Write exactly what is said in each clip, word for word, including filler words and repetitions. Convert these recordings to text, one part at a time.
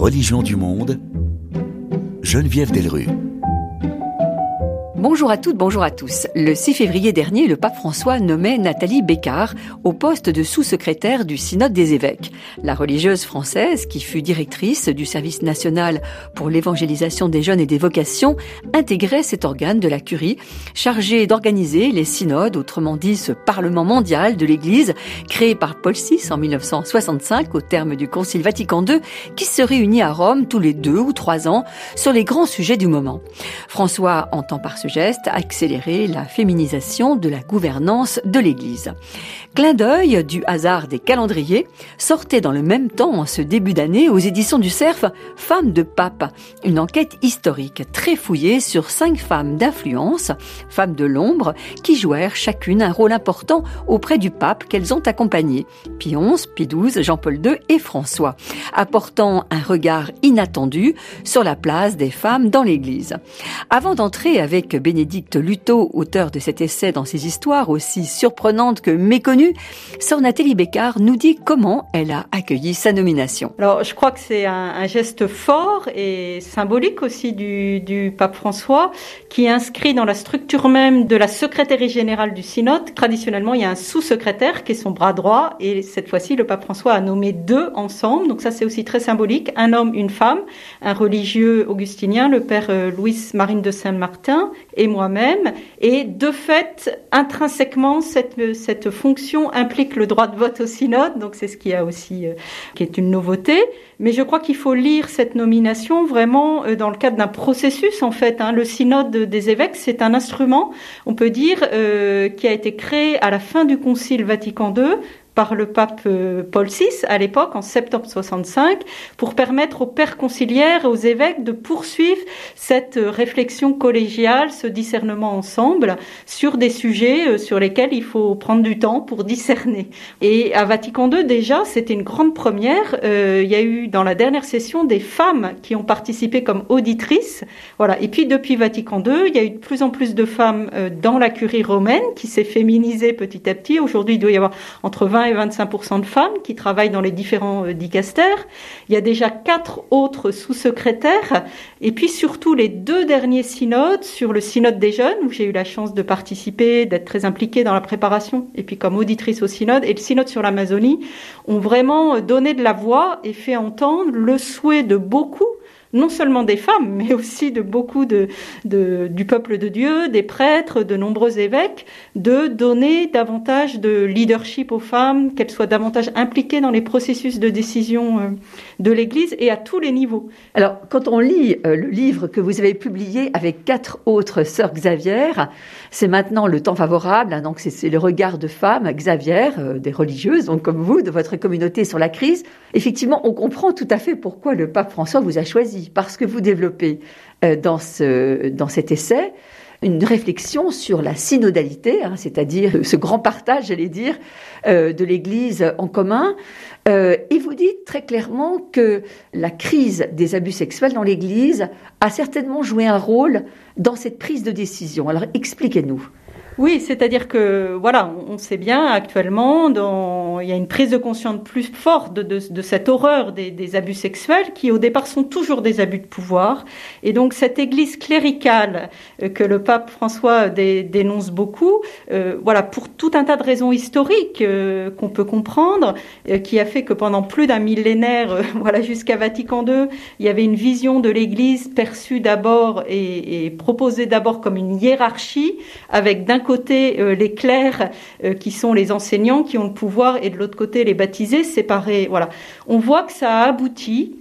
religions du monde, Geneviève Delrue. Bonjour à toutes, bonjour à tous. Le six février dernier, le pape François nommait Nathalie Bécard au poste de sous-secrétaire du synode des évêques. La religieuse française, qui fut directrice du service national pour l'évangélisation des jeunes et des vocations, intégrait cet organe de la curie, chargé d'organiser les synodes, autrement dit ce parlement mondial de l'Église, créé par Paul six en mille neuf cent soixante-cinq au terme du Concile Vatican deux, qui se réunit à Rome tous les deux ou trois ans sur les grands sujets du moment. François entend par ce geste accélérer la féminisation de la gouvernance de l'Église. Clin d'œil du hasard des calendriers, sortait dans le même temps en ce début d'année aux éditions du Cerf Femmes de pape, une enquête historique très fouillée sur cinq femmes d'influence, femmes de l'ombre, qui jouèrent chacune un rôle important auprès du pape qu'elles ont accompagné, Pie onze, Pie douze, Jean-Paul deux et François, apportant un regard inattendu sur la place des femmes dans l'Église. Avant d'entrer avec Bénédicte Lutot, auteur de cet essai dans ses histoires aussi surprenantes que méconnues, sœur Nathalie Bécard nous dit comment elle a accueilli sa nomination. Alors, je crois que c'est un, un geste fort et symbolique aussi du, du pape François, qui est inscrit dans la structure même de la secrétaire générale du synode. Traditionnellement, il y a un sous-secrétaire qui est son bras droit, et cette fois-ci, le pape François a nommé deux ensemble. Donc ça, c'est aussi très symbolique. Un homme, une femme, un religieux augustinien, le père Louis Marine de Saint-Martin, et moi-même. Et de fait, intrinsèquement, cette, cette fonction implique le droit de vote au synode, donc c'est ce qui a aussi, euh, qui est une nouveauté. Mais je crois qu'il faut lire cette nomination vraiment euh, dans le cadre d'un processus, en fait. Hein. Le synode des évêques, c'est un instrument, on peut dire, euh, qui a été créé à la fin du Concile Vatican deux, par le pape Paul six à l'époque, en septembre soixante-cinq, pour permettre aux pères conciliaires et aux évêques de poursuivre cette réflexion collégiale, ce discernement ensemble sur des sujets sur lesquels il faut prendre du temps pour discerner. Et à Vatican deux, déjà, c'était une grande première. Euh, il y a eu dans la dernière session des femmes qui ont participé comme auditrices. Voilà. Et puis depuis Vatican deux, il y a eu de plus en plus de femmes euh, dans la curie romaine qui s'est féminisée petit à petit. Aujourd'hui, il doit y avoir entre vingt et vingt-cinq pour cent de femmes qui travaillent dans les différents dicastères. Il y a déjà quatre autres sous-secrétaires. Et puis surtout les deux derniers synodes, sur le synode des jeunes, où j'ai eu la chance de participer, d'être très impliquée dans la préparation, et puis comme auditrice au synode, et le synode sur l'Amazonie, ont vraiment donné de la voix et fait entendre le souhait de beaucoup, non seulement des femmes, mais aussi de beaucoup de, de, du peuple de Dieu, des prêtres, de nombreux évêques, de donner davantage de leadership aux femmes, qu'elles soient davantage impliquées dans les processus de décision de l'Église et à tous les niveaux. Alors, quand on lit euh, le livre que vous avez publié avec quatre autres sœurs Xavier, c'est maintenant le temps favorable, hein, donc c'est, c'est le regard de femmes, Xavier, euh, des religieuses, donc comme vous, de votre communauté sur la crise. Effectivement, on comprend tout à fait pourquoi le pape François vous a choisi. Parce que vous développez euh, dans, ce, dans cet essai une réflexion sur la synodalité, hein, c'est-à-dire ce grand partage, j'allais dire, euh, de l'Église en commun. Euh, et vous dites très clairement que la crise des abus sexuels dans l'Église a certainement joué un rôle dans cette prise de décision. Alors expliquez-nous. Oui, c'est-à-dire que, voilà, on sait bien actuellement, dans, il y a une prise de conscience plus forte de, de, de cette horreur des, des abus sexuels qui, au départ, sont toujours des abus de pouvoir. Et donc, cette église cléricale euh, que le pape François dé, dénonce beaucoup, euh, voilà, pour tout un tas de raisons historiques euh, qu'on peut comprendre, euh, qui a fait que pendant plus d'un millénaire, euh, voilà, jusqu'à Vatican deux, il y avait une vision de l'église perçue d'abord et, et proposée d'abord comme une hiérarchie, avec d'un côté euh, les clercs euh, qui sont les enseignants qui ont le pouvoir et de l'autre côté les baptisés séparés. Voilà, on voit que ça a abouti.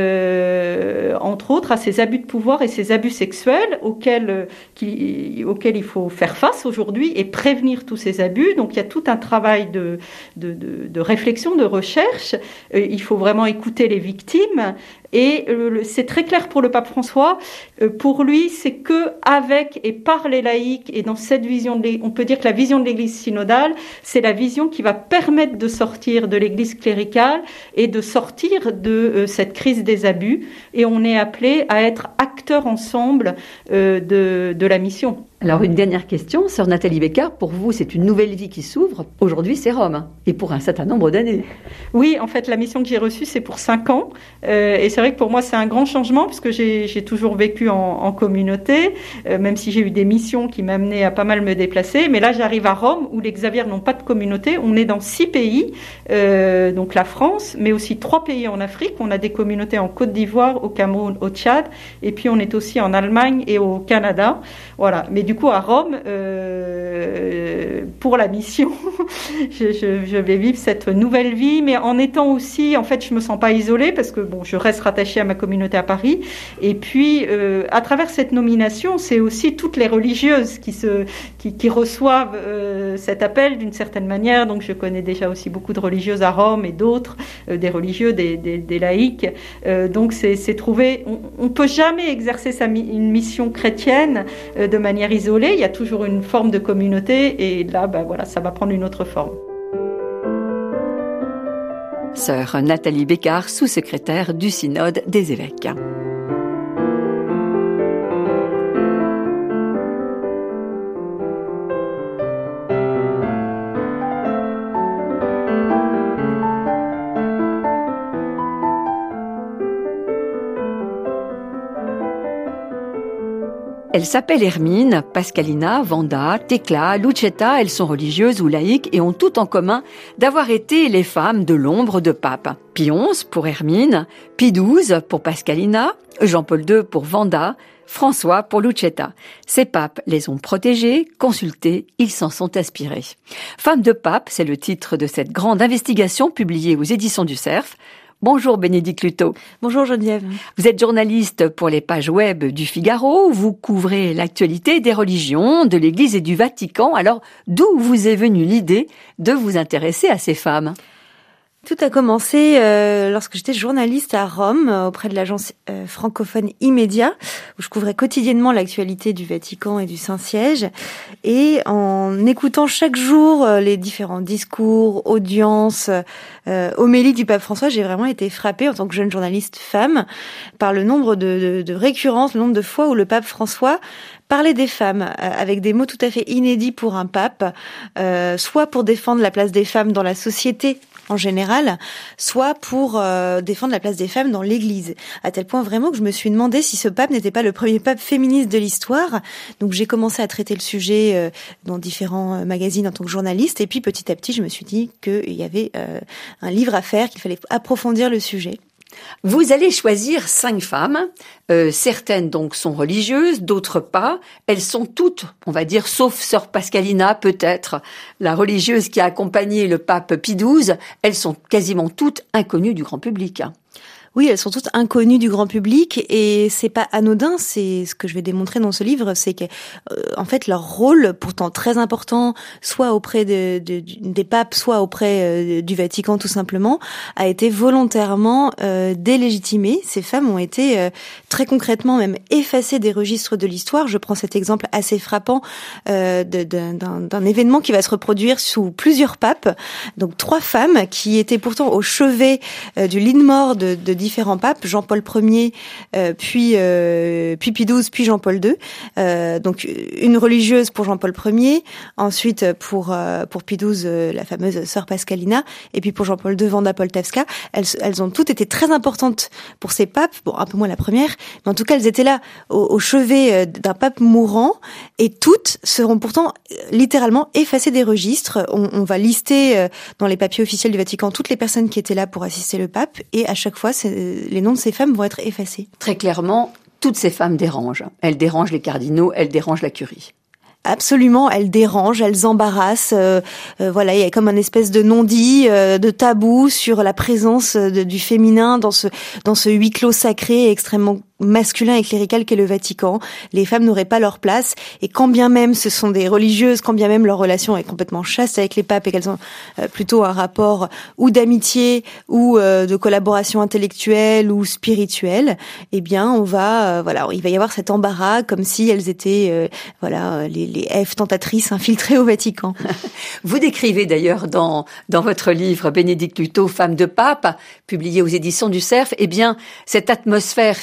Euh, entre autres à ces abus de pouvoir et ces abus sexuels auxquels, euh, qui, auxquels il faut faire face aujourd'hui et prévenir tous ces abus. Donc il y a tout un travail de, de, de, de réflexion, de recherche. Euh, il faut vraiment écouter les victimes. Et euh, c'est très clair pour le pape François. Euh, pour lui, c'est que avec et par les laïcs et dans cette vision, de on peut dire que la vision de l'Église synodale, c'est la vision qui va permettre de sortir de l'Église cléricale et de sortir de euh, cette crise des abus. Et on est appelé à être acteurs ensemble euh, de, de la mission. Alors une dernière question, sœur Nathalie Bécard, pour vous c'est une nouvelle vie qui s'ouvre, aujourd'hui c'est Rome, et pour un certain nombre d'années. Oui, en fait la mission que j'ai reçue c'est pour cinq ans, euh, et c'est vrai que pour moi c'est un grand changement, puisque j'ai, j'ai toujours vécu en, en communauté, euh, même si j'ai eu des missions qui m'amenaient à pas mal me déplacer, mais là j'arrive à Rome où les Xaviers n'ont pas de communauté, on est dans six pays, euh, donc la France, mais aussi trois pays en Afrique, on a des communautés en Côte d'Ivoire, au Cameroun, au Tchad, et puis on est aussi en Allemagne et au Canada, voilà, mais du coup, à Rome, euh, pour la mission, je, je, je vais vivre cette nouvelle vie, mais en étant aussi, en fait, je me sens pas isolée parce que bon, je reste rattachée à ma communauté à Paris. Et puis, euh, à travers cette nomination, c'est aussi toutes les religieuses qui se, qui, qui reçoivent euh, cet appel d'une certaine manière. Donc, je connais déjà aussi beaucoup de religieuses à Rome et d'autres, euh, des religieux, des, des, des laïcs. Euh, donc, c'est, c'est trouvé. On, on peut jamais exercer sa une mission chrétienne euh, de manière isolé, il y a toujours une forme de communauté et là, ben voilà, ça va prendre une autre forme. Sœur Nathalie Bécard, sous-secrétaire du Synode des évêques. Elles s'appellent Hermine, Pascalina, Vanda, Tecla, Lucetta, elles sont religieuses ou laïques et ont tout en commun d'avoir été les femmes de l'ombre de pape. Pie onze pour Hermine, Pie douze pour Pascalina, Jean-Paul deux pour Vanda, François pour Lucetta. Ces papes les ont protégées, consultées, ils s'en sont inspirés. Femmes de pape, c'est le titre de cette grande investigation publiée aux éditions du Cerf. Bonjour Bénédicte Luto. Bonjour Geneviève. Vous êtes journaliste pour les pages web du Figaro. Vous couvrez l'actualité des religions, de l'Église et du Vatican. Alors, d'où vous est venue l'idée de vous intéresser à ces femmes ? Tout a commencé euh, lorsque j'étais journaliste à Rome, euh, auprès de l'agence euh, francophone Immédia, où je couvrais quotidiennement l'actualité du Vatican et du Saint-Siège. Et en écoutant chaque jour euh, les différents discours, audiences, euh, homélies du pape François, j'ai vraiment été frappée en tant que jeune journaliste femme par le nombre de, de, de récurrences, le nombre de fois où le pape François parlait des femmes euh, avec des mots tout à fait inédits pour un pape, euh, soit pour défendre la place des femmes dans la société en général, soit pour euh, défendre la place des femmes dans l'Église. À tel point vraiment que je me suis demandé si ce pape n'était pas le premier pape féministe de l'histoire. Donc j'ai commencé à traiter le sujet euh, dans différents euh, magazines en tant que journaliste. Et puis petit à petit, je me suis dit qu'il y avait euh, un livre à faire, qu'il fallait approfondir le sujet. Vous allez choisir cinq femmes. Euh, certaines donc sont religieuses, d'autres pas. Elles sont toutes, on va dire, sauf sœur Pascalina peut-être, la religieuse qui a accompagné le pape Pie douze, elles sont quasiment toutes inconnues du grand public. Oui, elles sont toutes inconnues du grand public et c'est pas anodin, c'est ce que je vais démontrer dans ce livre, c'est que euh, en fait leur rôle, pourtant très important, soit auprès de, de, des papes, soit auprès euh, du Vatican tout simplement, a été volontairement euh, délégitimé. Ces femmes ont été euh, très concrètement même effacées des registres de l'histoire. Je prends cet exemple assez frappant euh, de, de, d'un, d'un événement qui va se reproduire sous plusieurs papes. Donc trois femmes qui étaient pourtant au chevet euh, du lit de mort de, de différents papes, Jean-Paul Ier, euh, puis euh, puis Pie douze, puis Jean-Paul deux. Euh, donc une religieuse pour Jean-Paul Ier, ensuite pour euh, pour Pie douze euh, la fameuse sœur Pascalina, et puis pour Jean-Paul deux Wanda Poltavska. Elles elles ont toutes été très importantes pour ces papes. Bon, un peu moins la première, mais en tout cas elles étaient là au, au chevet d'un pape mourant, et toutes seront pourtant littéralement effacées des registres. On, on va lister euh, dans les papiers officiels du Vatican toutes les personnes qui étaient là pour assister le pape, et à chaque fois c'est les noms de ces femmes vont être effacés. Très clairement, toutes ces femmes dérangent. Elles dérangent les cardinaux, elles dérangent la curie. Absolument, elles dérangent, elles embarrassent. Euh, euh, voilà, il y a comme un espèce de non-dit, euh, de tabou sur la présence de, du féminin dans ce dans ce huis clos sacré extrêmement masculin et clérical qu'est le Vatican. Les femmes n'auraient pas leur place, et quand bien même ce sont des religieuses, quand bien même leur relation est complètement chaste avec les papes et qu'elles ont euh, plutôt un rapport ou d'amitié ou euh, de collaboration intellectuelle ou spirituelle, eh bien on va euh, voilà, il va y avoir cet embarras comme si elles étaient euh, voilà les, les Èves tentatrices infiltrées au Vatican. Vous décrivez d'ailleurs dans dans votre livre Bénédicte Luto, Femme de pape, publié aux éditions du Cerf, eh bien cette atmosphère finalement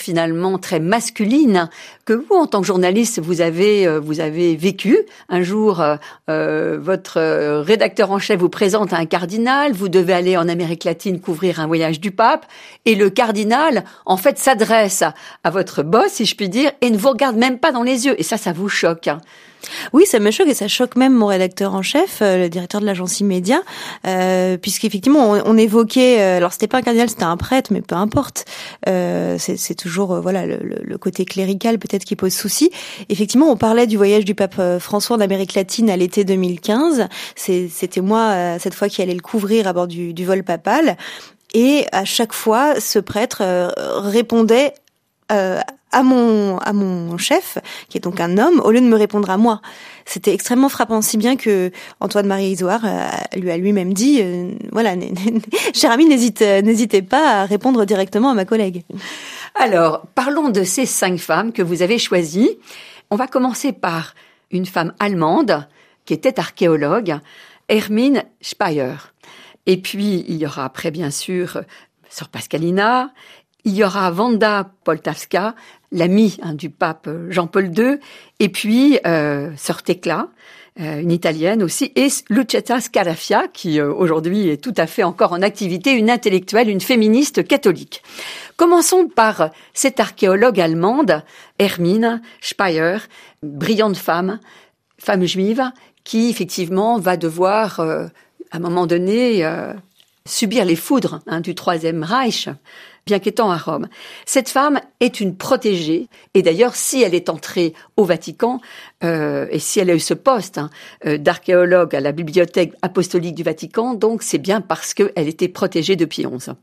évidemment très masculine que vous, en tant que journaliste, vous avez euh, vous avez vécu. Un jour, euh, euh, votre rédacteur en chef vous présente à un cardinal, vous devez aller en Amérique latine couvrir un voyage du pape, et le cardinal, en fait, s'adresse à, à votre boss, si je puis dire, et ne vous regarde même pas dans les yeux. Et ça, ça vous choque. Oui, ça me choque et ça choque même mon rédacteur en chef, euh, le directeur de l'agence Immédia, euh, puisqu'effectivement on, on évoquait, euh, alors c'était pas un cardinal, c'était un prêtre, mais peu importe, euh, c'est, c'est toujours euh, voilà le, le côté clérical peut-être qui pose souci. Effectivement, on parlait du voyage du pape François en Amérique latine à l'été deux mille quinze. C'est, c'était moi euh, cette fois qui allais le couvrir à bord du, du vol papal, et à chaque fois, ce prêtre euh, répondait euh, à mon à mon chef, qui est donc un homme, au lieu de me répondre à moi. C'était extrêmement frappant, si bien que Antoine-Marie Isoard euh, lui a lui-même dit euh, voilà, cher ami, n'hésite n'hésitez pas à répondre directement à ma collègue. Alors, parlons de ces cinq femmes que vous avez choisies. On va commencer par une femme allemande qui était archéologue, Hermine Speyer. Et puis, il y aura après, bien sûr, Sœur Pascalina. Il y aura Wanda Poltavska, l'amie hein, du pape Jean-Paul deux, et puis euh, Sœur Tecla, euh, une italienne aussi, et Lucetta Scarafia, qui euh, aujourd'hui est tout à fait encore en activité, une intellectuelle, une féministe catholique. Commençons par cette archéologue allemande, Hermine Speyer, brillante femme, femme juive, qui effectivement va devoir, euh, à un moment donné, euh, subir les foudres hein, du Troisième Reich, bien qu'étant à Rome. Cette femme est une protégée, et d'ailleurs, si elle est entrée au Vatican, euh, et si elle a eu ce poste hein, euh, d'archéologue à la Bibliothèque apostolique du Vatican, donc c'est bien parce qu'elle était protégée de Pie onze.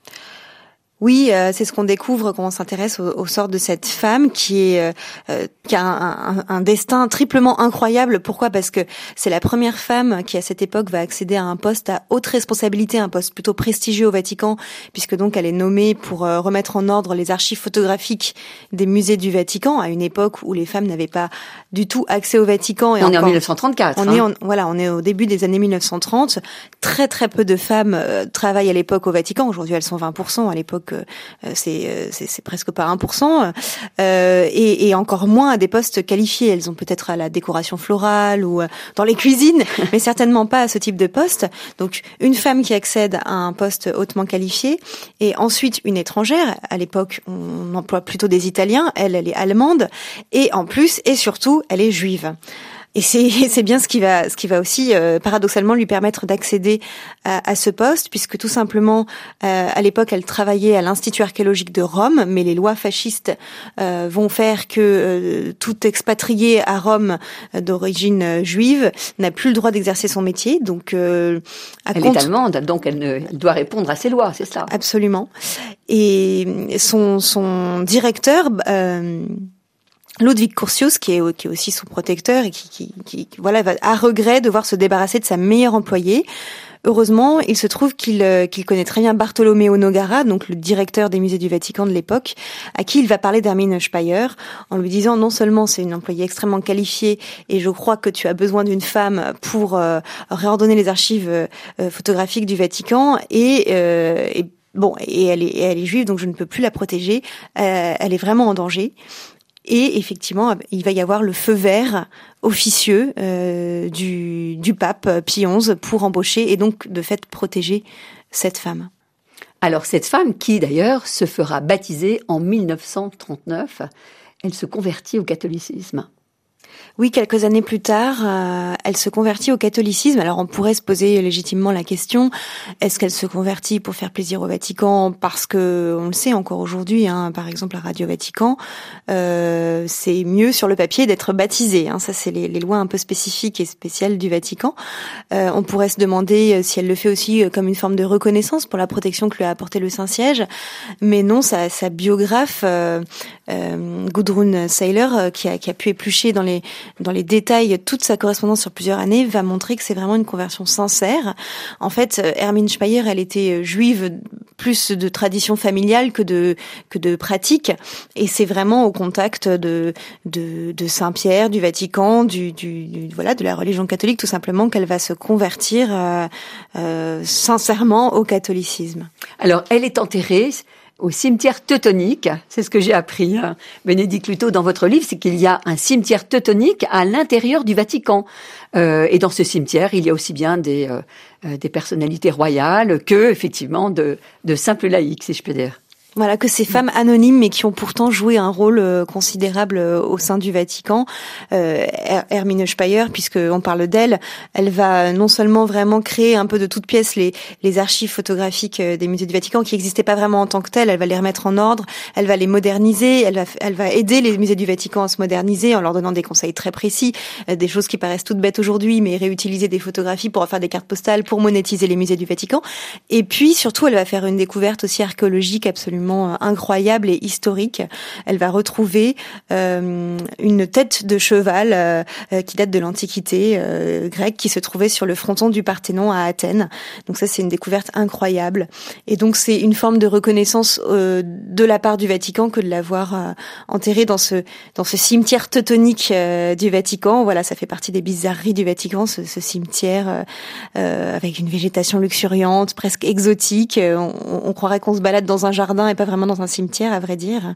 Oui, euh, c'est ce qu'on découvre quand on s'intéresse au, au sort de cette femme qui est euh, qui a un, un, un destin triplement incroyable. Pourquoi ? Parce que c'est la première femme qui, à cette époque, va accéder à un poste à haute responsabilité, un poste plutôt prestigieux au Vatican, puisque donc elle est nommée pour euh, remettre en ordre les archives photographiques des musées du Vatican, à une époque où les femmes n'avaient pas du tout accès au Vatican. Et on encore, est en dix-neuf cent trente-quatre. On hein. est en, voilà, on est au début des années mille neuf cent trente. Très très peu de femmes euh, travaillent à l'époque au Vatican. Aujourd'hui, elles sont vingt pour cent. À l'époque, c'est, c'est, c'est presque pas un pour cent, euh, et, et encore moins à des postes qualifiés. Elles ont peut-être à la décoration florale ou dans les cuisines, mais certainement pas à ce type de poste. Donc, une femme qui accède à un poste hautement qualifié, et ensuite une étrangère. À l'époque, on emploie plutôt des Italiens. Elle, elle est allemande, et en plus, et surtout, elle est juive. Et c'est, c'est bien ce qui va, ce qui va aussi euh, paradoxalement lui permettre d'accéder à, à ce poste, puisque tout simplement, euh, à l'époque, elle travaillait à l'Institut archéologique de Rome, mais les lois fascistes euh, vont faire que euh, tout expatrié à Rome euh, d'origine euh, juive n'a plus le droit d'exercer son métier. Donc, euh, à elle compte... est allemande, donc elle, ne, elle doit répondre à ces lois, c'est ça. Absolument. Et son, son directeur. Euh, Ludwig Curtius, qui est, qui est aussi son protecteur et qui, qui, qui voilà, va à regret devoir se débarrasser de sa meilleure employée. Heureusement, il se trouve qu'il, qu'il connaît très bien Bartolomeo Nogara, donc le directeur des musées du Vatican de l'époque, à qui il va parler d'Hermine Speyer, en lui disant non seulement c'est une employée extrêmement qualifiée et je crois que tu as besoin d'une femme pour euh, réordonner les archives euh, photographiques du Vatican et, euh, et bon, et elle est, et elle est juive, donc je ne peux plus la protéger. Euh, elle est vraiment en danger. Et effectivement, il va y avoir le feu vert officieux euh, du, du pape Pie onze pour embaucher et donc de fait protéger cette femme. Alors cette femme qui d'ailleurs se fera baptiser en mille neuf cent trente-neuf, elle se convertit au catholicisme. Oui, quelques années plus tard, euh, elle se convertit au catholicisme. Alors on pourrait se poser légitimement la question, est-ce qu'elle se convertit pour faire plaisir au Vatican ? Parce que, on le sait encore aujourd'hui, hein, par exemple à Radio Vatican, euh, c'est mieux sur le papier d'être baptisé. Hein, ça, c'est les, les lois un peu spécifiques et spéciales du Vatican. Euh, on pourrait se demander si elle le fait aussi comme une forme de reconnaissance pour la protection que lui a apporté le Saint-Siège. Mais non, sa, sa biographe, euh, euh, Gudrun Seiler, qui a, qui a pu éplucher dans les dans les détails toute sa correspondance sur plusieurs années, va montrer que c'est vraiment une conversion sincère. En fait, Hermine Speyer, elle était juive plus de tradition familiale que de que de pratique, et c'est vraiment au contact de de, de Saint-Pierre, du Vatican, du, du, du voilà, de la religion catholique tout simplement qu'elle va se convertir euh, euh, sincèrement au catholicisme. Alors, elle est enterrée au cimetière teutonique. C'est ce que j'ai appris, hein, Bénédicte Luto, dans votre livre, c'est qu'il y a un cimetière teutonique à l'intérieur du Vatican. Euh, et dans ce cimetière, il y a aussi bien des, euh, des personnalités royales que, effectivement, de, de simples laïcs, si je peux dire. Voilà, que ces femmes anonymes, mais qui ont pourtant joué un rôle euh, considérable euh, au sein du Vatican. Euh, Hermine Speyer, puisque on parle d'elle, elle va non seulement vraiment créer un peu de toutes pièces les, les archives photographiques euh, des musées du Vatican, qui n'existaient pas vraiment en tant que telles, elle va les remettre en ordre, elle va les moderniser, elle va, elle va aider les musées du Vatican à se moderniser en leur donnant des conseils très précis, euh, des choses qui paraissent toutes bêtes aujourd'hui, mais réutiliser des photographies pour en faire des cartes postales, pour monétiser les musées du Vatican. Et puis, surtout, elle va faire une découverte aussi archéologique absolument incroyable et historique. Elle va retrouver euh, une tête de cheval euh, qui date de l'Antiquité euh, grecque, qui se trouvait sur le fronton du Parthénon à Athènes. Donc ça, c'est une découverte incroyable. Et donc c'est une forme de reconnaissance euh, de la part du Vatican que de l'avoir euh, enterrée dans ce dans ce cimetière teutonique euh, du Vatican. Voilà, ça fait partie des bizarreries du Vatican, ce, ce cimetière euh, euh, avec une végétation luxuriante, presque exotique. On, on croirait qu'on se balade dans un jardin et pas vraiment dans un cimetière, à vrai dire.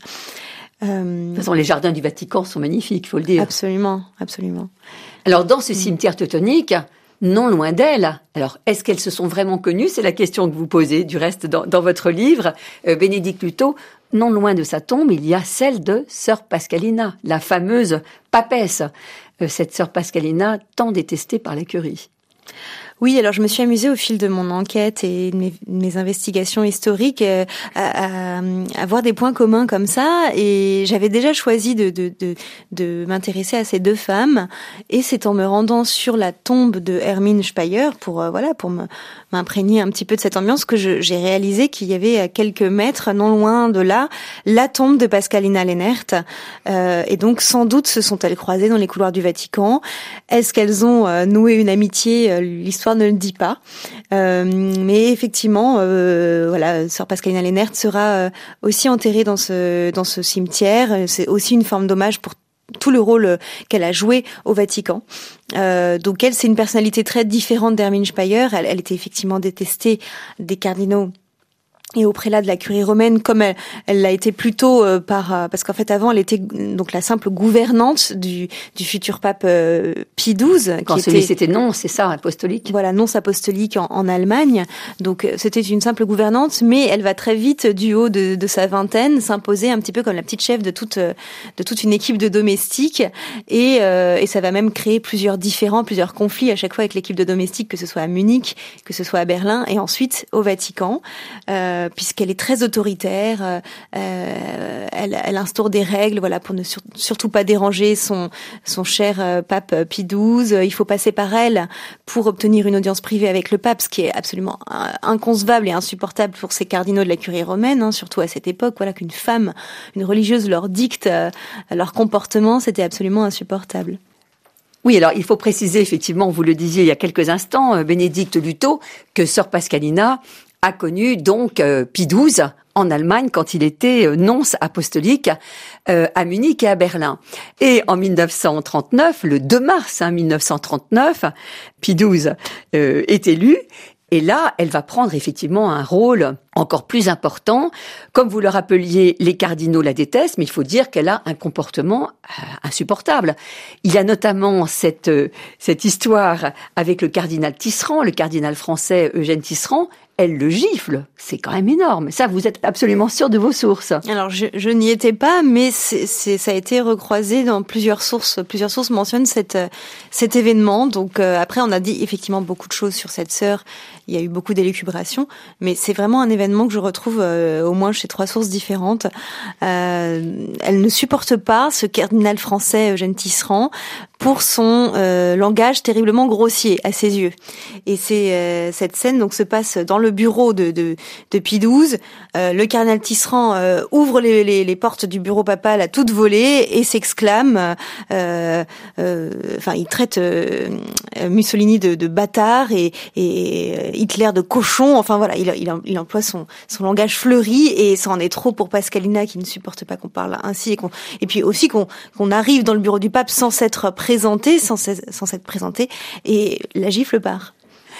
Euh... De toute façon, les jardins du Vatican sont magnifiques, il faut le dire. Absolument, absolument. Alors, dans ce cimetière teutonique, non loin d'elle, alors, est-ce qu'elles se sont vraiment connues? C'est la question que vous posez, du reste, dans, dans votre livre, euh, Bénédicte Luto. Non loin de sa tombe, il y a celle de sœur Pascalina, la fameuse papesse. Euh, cette sœur Pascalina, tant détestée par la curie. Oui, alors je me suis amusée au fil de mon enquête et de mes, mes investigations historiques euh, à, à, à voir des points communs comme ça, et j'avais déjà choisi de, de, de, de m'intéresser à ces deux femmes, et c'est en me rendant sur la tombe de Hermine Speyer pour euh, voilà pour me, m'imprégner un petit peu de cette ambiance que je, j'ai réalisé qu'il y avait à quelques mètres, non loin de là, la tombe de Pascalina Lennert, euh, et donc sans doute se sont-elles croisées dans les couloirs du Vatican. Est-ce qu'elles ont euh, noué une amitié? euh, L'histoire ne le dit pas, euh, mais effectivement, euh, voilà, sœur Pascalina Lennert sera euh, aussi enterrée dans ce dans ce cimetière. C'est aussi une forme d'hommage pour tout le rôle qu'elle a joué au Vatican. Euh, donc elle, c'est une personnalité très différente d'Hermine Speyer. Elle, elle était effectivement détestée des cardinaux et au prélat de la curie romaine, comme elle, elle l'a été plutôt euh, par euh, parce qu'en fait avant elle était donc la simple gouvernante du du futur pape euh, Pie douze. Quand qui celui était, c'était non, c'est ça, apostolique. Voilà, nonce apostolique en, en Allemagne. Donc c'était une simple gouvernante, mais elle va très vite, du haut de, de sa vingtaine, s'imposer un petit peu comme la petite chef de toute de toute une équipe de domestiques, et euh, et ça va même créer plusieurs différends, plusieurs conflits à chaque fois avec l'équipe de domestiques, que ce soit à Munich, que ce soit à Berlin, et ensuite au Vatican. Euh, puisqu'elle est très autoritaire, euh, elle, elle instaure des règles, voilà, pour ne sur, surtout pas déranger son son cher euh, pape Pie douze. Il faut passer par elle pour obtenir une audience privée avec le pape, ce qui est absolument inconcevable et insupportable pour ces cardinaux de la curie romaine, hein, surtout à cette époque. Voilà, qu'une femme, une religieuse leur dicte euh, leur comportement, c'était absolument insupportable. Oui, alors il faut préciser, effectivement, vous le disiez il y a quelques instants, Bénédicte Luto, que sœur Pascalina a connu donc euh, Pie douze en Allemagne quand il était euh, nonce apostolique euh, à Munich et à Berlin. Et en mille neuf cent trente-neuf, le deux mars hein, mille neuf cent trente-neuf, Pie douze euh, est élu. Et là, elle va prendre effectivement un rôle encore plus important. Comme vous le rappeliez, les cardinaux la détestent, mais il faut dire qu'elle a un comportement euh, insupportable. Il y a notamment cette euh, cette histoire avec le cardinal Tisserand, le cardinal français Eugène Tisserand. Elle le gifle, c'est quand même énorme. Ça, vous êtes absolument sûr de vos sources. Alors, je, je n'y étais pas, mais c'est, c'est, ça a été recroisé dans plusieurs sources. Plusieurs sources mentionnent cette, cet événement. Donc, euh, après, on a dit effectivement beaucoup de choses sur cette sœur. Il y a eu beaucoup d'élucubrations, mais c'est vraiment un événement que je retrouve euh, au moins chez trois sources différentes. Euh, elle ne supporte pas ce cardinal français Eugène Tisserand pour son euh, langage terriblement grossier à ses yeux. Et c'est euh, cette scène donc se passe dans le bureau de de, de Pie douze. Euh, le cardinal Tisserand euh, ouvre les, les, les portes du bureau papal à toute volée et s'exclame. Euh, euh, enfin, il traite euh, Mussolini de, de bâtard et, et Hitler de cochon. Enfin voilà, il, il, il emploie son son langage fleuri, et ça en est trop pour Pascalina qui ne supporte pas qu'on parle ainsi, et qu'on et puis aussi qu'on qu'on arrive dans le bureau du pape sans s'être présenté, sans sans s'être présenté, et la gifle part.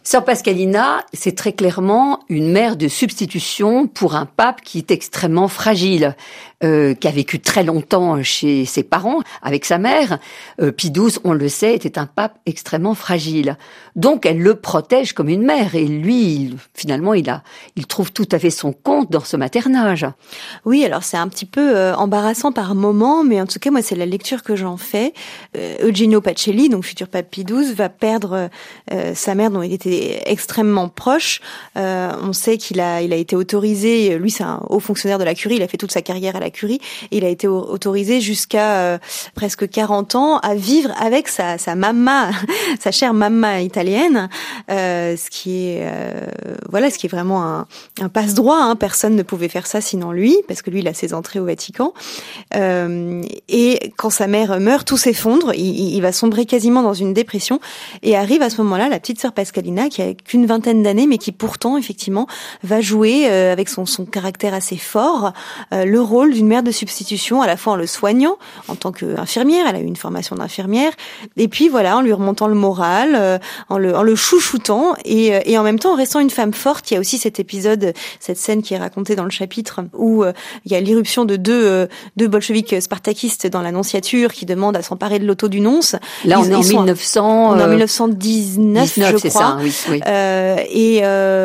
Sœur Pascalina, c'est très clairement une mère de substitution pour un pape qui est extrêmement fragile, euh, qui a vécu très longtemps chez ses parents, avec sa mère. Euh, Pie douze, on le sait, était un pape extrêmement fragile. Donc elle le protège comme une mère, et lui, il, finalement, il a, il trouve tout à fait son compte dans ce maternage. Oui, alors c'est un petit peu euh, embarrassant par moment, mais en tout cas, moi, c'est la lecture que j'en fais. Euh, Eugenio Pacelli, donc futur pape Pie douze, va perdre euh, sa mère dont il était extrêmement proche. Euh, on sait qu'il a, il a été autorisé, lui c'est un haut fonctionnaire de la curie, il a fait toute sa carrière à la curie, et il a été autorisé jusqu'à euh, presque quarante ans à vivre avec sa, sa mamma, sa chère mamma italienne, euh, ce qui est, euh, voilà, ce qui est vraiment un, un passe-droit, hein. Personne ne pouvait faire ça sinon lui, parce que lui il a ses entrées au Vatican. Euh, et quand sa mère meurt, tout s'effondre, il, il va sombrer quasiment dans une dépression, et arrive à ce moment-là la petite sœur Pascalina, qui a qu'une vingtaine d'années, mais qui pourtant, effectivement, va jouer, euh, avec son, son caractère assez fort, euh, le rôle d'une mère de substitution, à la fois en le soignant, en tant qu'infirmière, elle a eu une formation d'infirmière, et puis voilà, en lui remontant le moral, euh, en, le, en le chouchoutant, et, euh, et en même temps en restant une femme forte. Il y a aussi cet épisode, cette scène qui est racontée dans le chapitre, où euh, il y a l'irruption de deux, euh, deux bolcheviks spartakistes dans l'annonciature qui demandent à s'emparer de l'auto du nonce. Là, ils, on est en mille neuf cents... On est en euh... mille neuf cent dix-neuf, dix-neuf, je c'est crois. ça, oui. Oui. Euh, et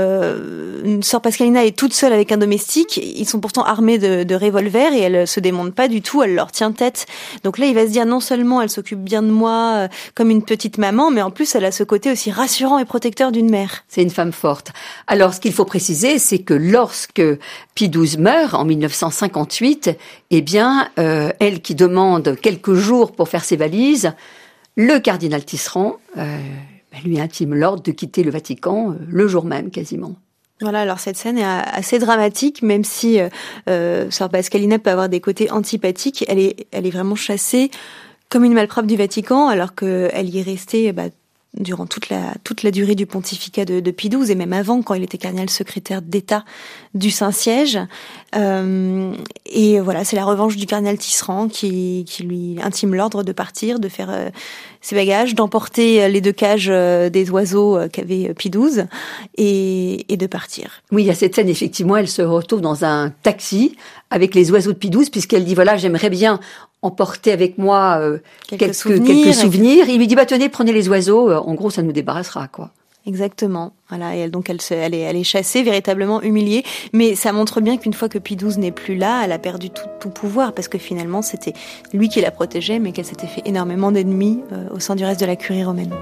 euh, sœur Pascalina est toute seule avec un domestique. Ils sont pourtant armés de, de revolvers et elle se démonte pas du tout. Elle leur tient tête. Donc là, il va se dire non seulement elle s'occupe bien de moi euh, comme une petite maman, mais en plus elle a ce côté aussi rassurant et protecteur d'une mère. C'est une femme forte. Alors, ce qu'il faut préciser, c'est que lorsque Pie douze meurt en mille neuf cent cinquante-huit, eh bien, euh, elle qui demande quelques jours pour faire ses valises, le cardinal Tisserand euh, lui intime l'ordre de quitter le Vatican euh, le jour même, quasiment. Voilà, alors cette scène est assez dramatique, même si euh, sœur Pascalina peut avoir des côtés antipathiques. Elle est, elle est vraiment chassée comme une malpropre du Vatican, alors qu'elle y est restée bah, durant toute la toute la durée du pontificat de, de Pie douze, et même avant, quand il était cardinal secrétaire d'État du Saint-Siège. Euh, et voilà, c'est la revanche du cardinal Tisserand qui, qui lui intime l'ordre de partir, de faire euh, ses bagages, d'emporter les deux cages euh, des oiseaux euh, qu'avait Pie douze et, et de partir. Oui, il y a cette scène, effectivement, elle se retrouve dans un taxi avec les oiseaux de Pie douze, puisqu'elle dit, voilà, j'aimerais bien emporter avec moi euh, quelques, quelques souvenirs. Quelques souvenirs. Il lui dit, bah tenez, prenez les oiseaux, en gros, ça nous débarrassera, quoi. Exactement. Voilà. Et elle, donc, elle, se, elle, est, elle est chassée, véritablement humiliée. Mais ça montre bien qu'une fois que Pie douze n'est plus là, elle a perdu tout, tout pouvoir, parce que finalement, c'était lui qui la protégeait, mais qu'elle s'était fait énormément d'ennemis euh, au sein du reste de la curie romaine.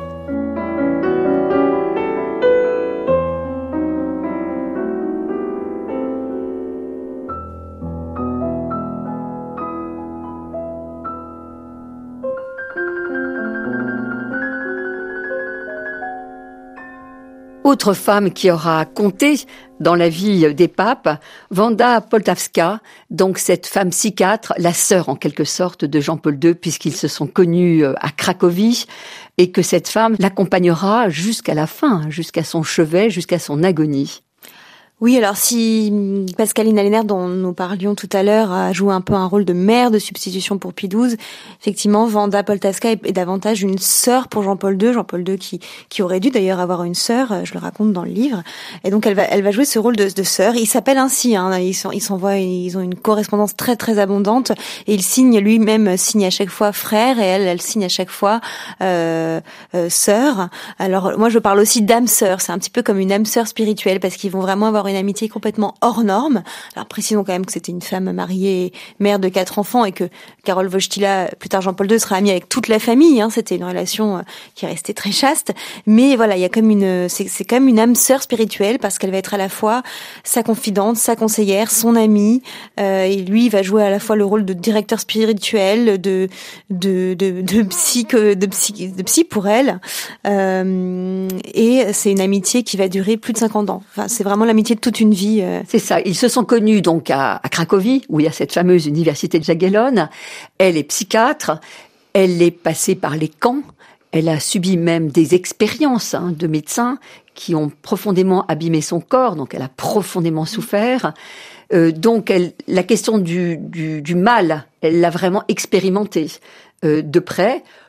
Autre femme qui aura compté dans la vie des papes, Wanda Poltavska, donc cette femme psychiatre, la sœur en quelque sorte de Jean-Paul deux, puisqu'ils se sont connus à Cracovie, et que cette femme l'accompagnera jusqu'à la fin, jusqu'à son chevet, jusqu'à son agonie. Oui, alors si Pascalina Lénert, dont nous parlions tout à l'heure, a joué un peu un rôle de mère de substitution pour Pie douze, effectivement, Wanda Poltavska est, est davantage une sœur pour Jean-Paul deux, Jean-Paul deux qui qui aurait dû d'ailleurs avoir une sœur, je le raconte dans le livre, et donc elle va elle va jouer ce rôle de, de sœur. Ils s'appellent ainsi, hein, ils sont ils s'envoient, ils ont une correspondance très très abondante, et il signe lui-même signe à chaque fois frère, et elle elle signe à chaque fois euh, euh, sœur. Alors moi je parle aussi d'âme sœur, c'est un petit peu comme une âme sœur spirituelle, parce qu'ils vont vraiment avoir une amitié complètement hors norme. Alors précisons quand même que c'était une femme mariée, mère de quatre enfants, et que Karol Wojtyla, plus tard Jean-Paul deux, sera ami avec toute la famille. Hein. C'était une relation qui est restée très chaste. Mais voilà, il y a comme une, c'est, c'est quand même une âme sœur spirituelle, parce qu'elle va être à la fois sa confidente, sa conseillère, son amie. Euh, et lui, il va jouer à la fois le rôle de directeur spirituel, de de de, de psy, de psy, de psy pour elle. Euh, et c'est une amitié qui va durer plus de cinquante ans. Enfin, c'est vraiment l'amitié de toute une vie. Euh... C'est ça. Ils se sont connus donc à, à Cracovie, où il y a cette fameuse université de Jagiellon. Elle est psychiatre. Elle est passée par les camps. Elle a subi même des expériences hein, de médecins qui ont profondément abîmé son corps. Donc, elle a profondément souffert. Euh, donc, elle, la question du, du, du mal, elle l'a vraiment expérimentée euh, de près.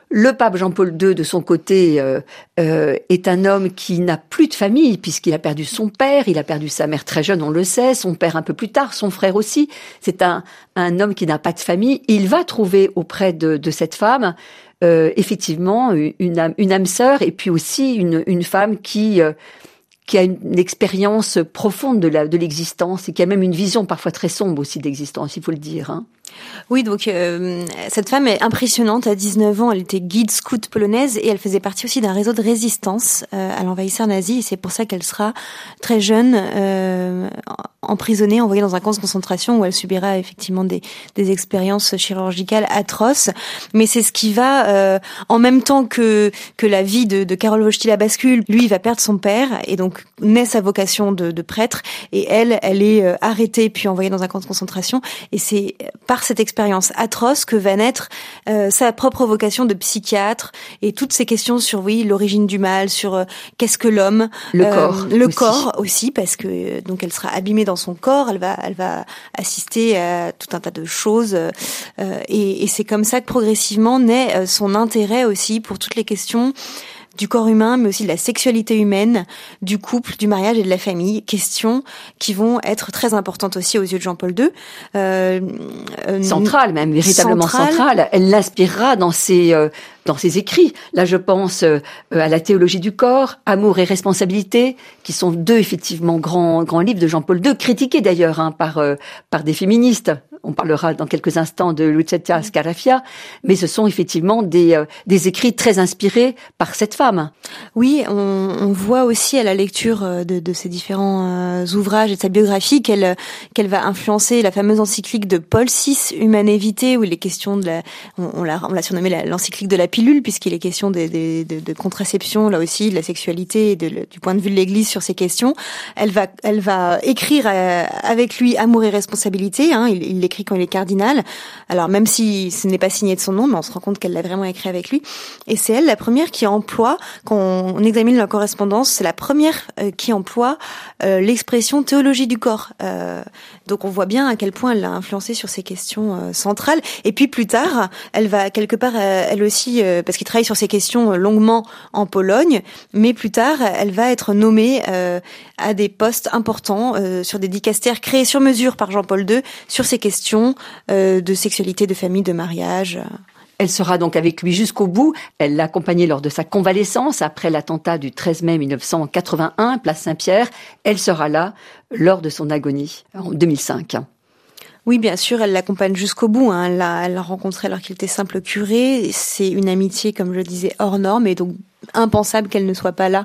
Le pape Jean-Paul deux, de son côté, euh, euh, est un homme qui n'a plus de famille, puisqu'il a perdu son père, il a perdu sa mère très jeune, on le sait, son père un peu plus tard, son frère aussi. C'est un, un homme qui n'a pas de famille. Il va trouver auprès de, de cette femme, euh, effectivement, une âme, une âme sœur, et puis aussi une, une femme qui... Euh, qui a une, une expérience profonde de, la, de l'existence et qui a même une vision parfois très sombre aussi de l'existence, il faut le dire. Hein. Oui, donc euh, cette femme est impressionnante. À dix-neuf ans, elle était guide scout polonaise et elle faisait partie aussi d'un réseau de résistance euh, à l'envahisseur nazi. Et c'est pour ça qu'elle sera très jeune, euh, emprisonnée, envoyée dans un camp de concentration où elle subira effectivement des, des expériences chirurgicales atroces. Mais c'est ce qui va, euh, en même temps que que la vie de, de Karol Wojtyla bascule, lui, il va perdre son père et donc naît sa vocation de, de prêtre. Et elle, elle est euh, arrêtée puis envoyée dans un camp de concentration. Et c'est par cette expérience atroce que va naître euh, sa propre vocation de psychiatre et toutes ces questions sur oui l'origine du mal, sur euh, qu'est-ce que l'homme, le euh, corps, le aussi. corps aussi parce que euh, donc elle sera abîmée dans son corps, elle va elle va assister à tout un tas de choses euh, et, et c'est comme ça que progressivement naît euh, son intérêt aussi pour toutes les questions du corps humain, mais aussi de la sexualité humaine, du couple, du mariage et de la famille. Questions qui vont être très importantes aussi aux yeux de Jean-Paul deux. Euh, euh, centrale même, véritablement centrale. centrale. Elle l'inspirera dans ses, euh, dans ses écrits. Là, je pense euh, à la théologie du corps, Amour et responsabilité, qui sont deux effectivement grands, grands livres de Jean-Paul deux, critiqués d'ailleurs hein, par, euh, par des féministes. On parlera dans quelques instants de Lucetta Scarafia, mais ce sont effectivement des, euh, des écrits très inspirés par cette femme. Oui, on, on voit aussi à la lecture de, de ces différents euh, ouvrages et de sa biographie qu'elle, qu'elle va influencer la fameuse encyclique de Paul six, Humanae Vitae, où il est question de la, on, on l'a, on l'a surnommé la, l'encyclique de la pilule, puisqu'il est question de, de, de, de contraception, là aussi, de la sexualité, et de, du point de vue de l'Église sur ces questions. Elle va, elle va écrire euh, avec lui Amour et responsabilité, hein, il, il écrit quand il est cardinal. Alors même si ce n'est pas signé de son nom, mais on se rend compte qu'elle l'a vraiment écrit avec lui. Et c'est elle la première qui emploie, quand on examine leur correspondance, c'est la première euh, qui emploie euh, l'expression théologie du corps. Euh, donc on voit bien à quel point elle l'a influencé sur ces questions euh, centrales. Et puis plus tard, elle va quelque part, euh, elle aussi, euh, parce qu'il travaille sur ces questions longuement en Pologne, mais plus tard, elle va être nommée euh, à des postes importants euh, sur des dicastères créés sur mesure par Jean-Paul deux sur ces questions euh, de sexualité, de famille, de mariage. Elle sera donc avec lui jusqu'au bout. Elle l'a accompagné lors de sa convalescence après l'attentat du treize mai mille neuf cent quatre-vingt-un, place Saint-Pierre. Elle sera là lors de son agonie en deux mille cinq. Oui, bien sûr, elle l'accompagne jusqu'au bout. Hein. Elle l'a, elle l'a rencontré alors qu'il était simple curé. C'est une amitié, comme je le disais, hors norme et donc impensable qu'elle ne soit pas là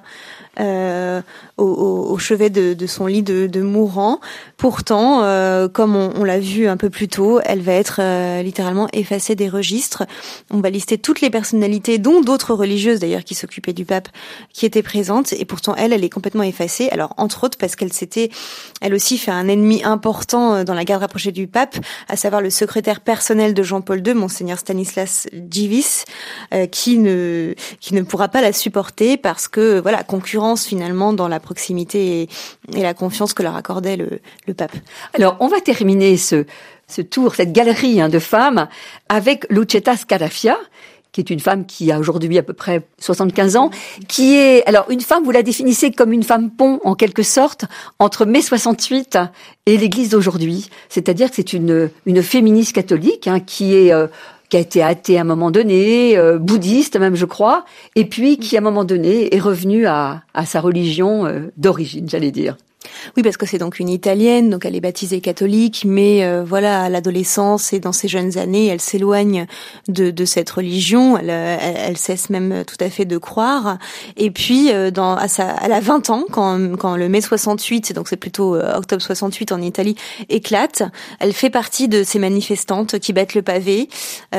euh, au, au, au chevet de, de son lit de, de mourant. Pourtant, euh, comme on, on l'a vu un peu plus tôt, elle va être euh, littéralement effacée des registres. On va lister toutes les personnalités, dont d'autres religieuses d'ailleurs qui s'occupaient du pape, qui étaient présentes. Et pourtant, elle, elle est complètement effacée. Alors, entre autres, parce qu'elle s'était, elle aussi, fait un ennemi important dans la garde rapprochée du pape, à savoir le secrétaire personnel de Jean-Paul deux, Monseigneur Stanislas Dziwisz, euh, qui ne qui ne pourra pas la supporter parce que voilà, concurrence finalement dans la proximité et, et la confiance que leur accordait le, le pape. Alors, on va terminer ce, ce tour, cette galerie hein, de femmes avec Lucetta Scarafia, qui est une femme qui a aujourd'hui à peu près soixante-quinze ans, qui est, alors une femme, vous la définissez comme une femme pont, en quelque sorte, entre mai soixante-huit et l'Église d'aujourd'hui. C'est-à-dire que c'est une, une féministe catholique hein, qui est... Euh, qui a été athée à un moment donné, euh, bouddhiste même je crois, et puis qui à un moment donné est revenue à, à sa religion euh, d'origine, j'allais dire. Oui, parce que c'est donc une Italienne, donc elle est baptisée catholique, mais euh, voilà, à l'adolescence et dans ses jeunes années, elle s'éloigne de, de cette religion, elle, elle, elle cesse même tout à fait de croire. Et puis, euh, dans, à sa, elle a vingt ans, quand, quand le mai soixante-huit, donc c'est plutôt euh, octobre soixante-huit en Italie, éclate, elle fait partie de ces manifestantes qui battent le pavé,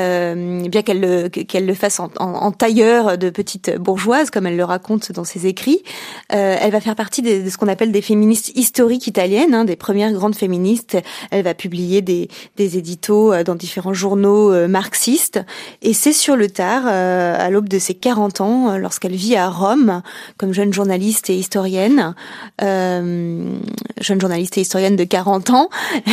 euh, bien qu'elle le, qu'elle le fasse en, en, en tailleur de petite bourgeoise, comme elle le raconte dans ses écrits. Euh, elle va faire partie de, de ce qu'on appelle des féministes historiques italiennes, hein, des premières grandes féministes. Elle va publier des, des éditos dans différents journaux euh, marxistes. Et c'est sur le tard, euh, à l'aube de ses quarante ans, euh, lorsqu'elle vit à Rome, comme jeune journaliste et historienne, euh, jeune journaliste et historienne de quarante ans,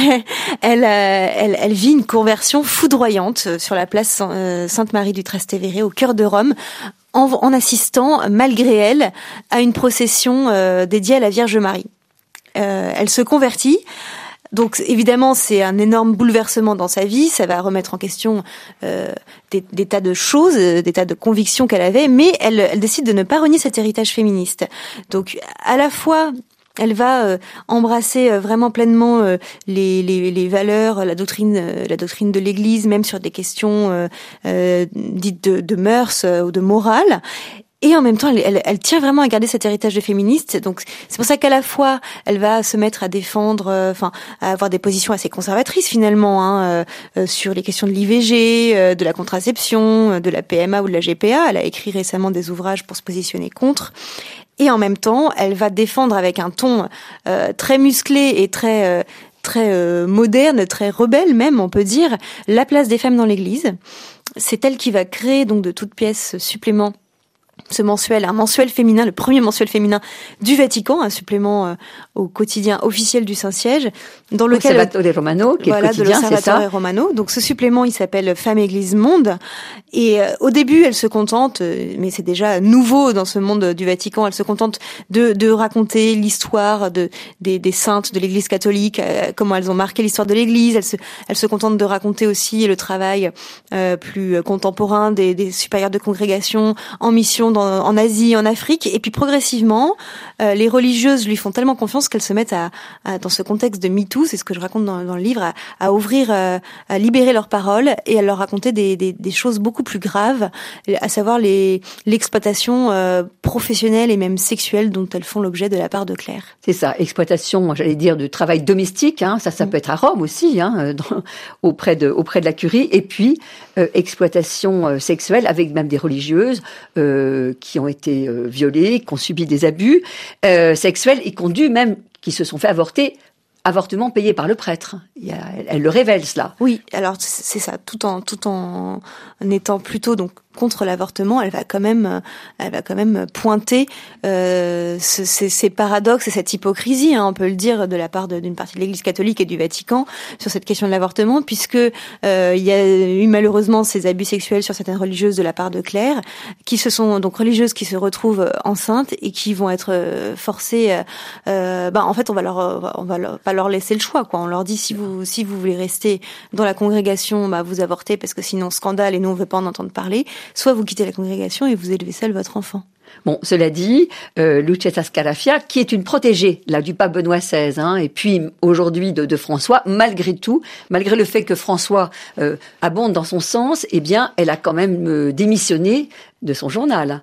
elle, euh, elle, elle vit une conversion foudroyante sur la place euh, Sainte-Marie du Trastevere, au cœur de Rome, en, en assistant, malgré elle, à une procession euh, dédiée à la Vierge Marie. Euh, elle se convertit. Donc évidemment, c'est un énorme bouleversement dans sa vie, ça va remettre en question euh, des, des tas de choses, des tas de convictions qu'elle avait, mais elle, elle décide de ne pas renier cet héritage féministe. Donc à la fois, elle va euh, embrasser euh, vraiment pleinement euh, les, les, les valeurs, la doctrine, euh, la doctrine de l'Église, même sur des questions euh, euh, dites de, de mœurs euh, ou de morale. Et en même temps, elle, elle, elle tient vraiment à garder cet héritage de féministe. Donc, c'est pour ça qu'à la fois, elle va se mettre à défendre, euh, enfin, à avoir des positions assez conservatrices finalement, hein, euh, euh, sur les questions de l'I V G, euh, de la contraception, euh, de la P M A ou de la G P A. Elle a écrit récemment des ouvrages pour se positionner contre. Et en même temps, elle va défendre avec un ton euh, très musclé et très euh, très euh, moderne, très rebelle même, on peut dire, la place des femmes dans l'Église. C'est elle qui va créer donc de toutes pièces ce supplément, ce mensuel, un mensuel féminin, le premier mensuel féminin du Vatican, un supplément euh, au quotidien officiel du Saint-Siège, dans lequel Osservatore Romano, qui est voilà, le quotidien, de c'est ça. l'Osservatore Romano. Donc ce supplément, il s'appelle Femmes, Église, Monde. Et euh, au début, elle se contente, euh, mais c'est déjà nouveau dans ce monde du Vatican, elle se contente de, de raconter l'histoire de des, des saintes de l'Église catholique, euh, comment elles ont marqué l'histoire de l'Église. Elle se, elle se contente de raconter aussi le travail euh, plus contemporain des, des supérieurs de congrégation en mission dans, en Asie, en Afrique. Et puis progressivement, euh, les religieuses lui font tellement confiance qu'elles se mettent à, à dans ce contexte de MeToo, c'est ce que je raconte dans, dans le livre, à, à ouvrir, euh, à libérer leurs paroles et à leur raconter des, des, des choses beaucoup plus graves, à savoir les, l'exploitation euh, professionnelle et même sexuelle dont elles font l'objet de la part de Claire. C'est ça, exploitation, j'allais dire, de travail domestique, hein, ça, ça mmh. peut être à Rome aussi, hein, dans, auprès de auprès de la curie, et puis euh, exploitation euh, sexuelle avec même des religieuses euh, qui ont été euh, violées, qui ont subi des abus euh, sexuels et qui ont dû même, qui se sont fait avorter. Avortement payé par le prêtre. Il y a, elle, elle le révèle, cela. Oui, alors c'est ça. Tout en tout en étant plutôt donc contre l'avortement, elle va quand même, elle va quand même pointer euh, ce, ces, ces paradoxes et cette hypocrisie, hein, on peut le dire, de la part de, d'une partie de l'Église catholique et du Vatican sur cette question de l'avortement, puisque euh, il y a eu malheureusement ces abus sexuels sur certaines religieuses de la part de Claire, qui se sont donc religieuses qui se retrouvent enceintes et qui vont être forcées. Euh, bah en fait, on va leur, on va leur, pas leur laisser le choix, quoi. On leur dit si vous si vous voulez rester dans la congrégation, bah vous avortez parce que sinon scandale et nous on veut pas en entendre parler. Soit vous quittez la congrégation et vous élevez seul votre enfant. Bon, cela dit, euh, Lucetta Scarafia, qui est une protégée là du pape Benoît seize, hein, et puis aujourd'hui de, de François, malgré tout, malgré le fait que François euh, abonde dans son sens, eh bien, elle a quand même euh, démissionné de son journal.